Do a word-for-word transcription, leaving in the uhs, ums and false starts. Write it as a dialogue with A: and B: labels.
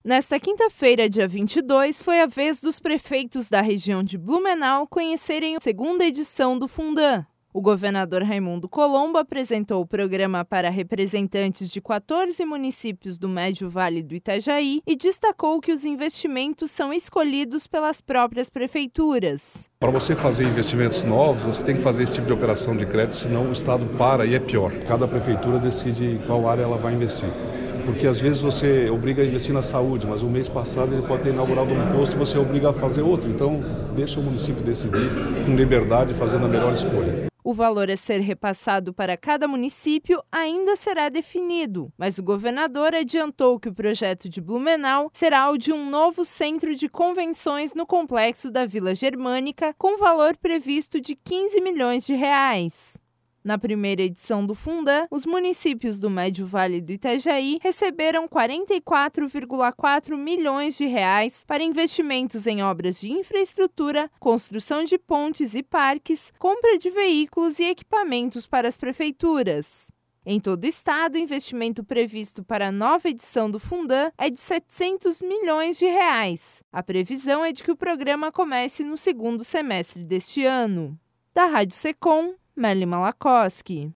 A: Nesta quinta-feira, dia vinte e dois, foi a vez dos prefeitos da região de Blumenau conhecerem a segunda edição do Fundan. O governador Raimundo Colombo apresentou o programa para representantes de quatorze municípios do Médio Vale do Itajaí e destacou que os investimentos são escolhidos pelas próprias prefeituras.
B: Para você fazer investimentos novos, você tem que fazer esse tipo de operação de crédito, senão o Estado para e é pior. Cada prefeitura decide em qual área ela vai investir. Porque às vezes você obriga a investir na saúde, mas o mês passado ele pode ter inaugurado um posto e você obriga a fazer outro. Então, deixa o município decidir com liberdade, fazendo a melhor escolha.
A: O valor a ser repassado para cada município ainda será definido, mas o governador adiantou que o projeto de Blumenau será o de um novo centro de convenções no complexo da Vila Germânica, com valor previsto de quinze milhões de reais. Na primeira edição do Fundan, os municípios do Médio Vale do Itajaí receberam quarenta e quatro vírgula quatro milhões de reais para investimentos em obras de infraestrutura, construção de pontes e parques, compra de veículos e equipamentos para as prefeituras. Em todo o estado, o investimento previsto para a nova edição do Fundan é de setecentos milhões de reais. A previsão é de que o programa comece no segundo semestre deste ano. Da Rádio Secom, Merli Malakoski.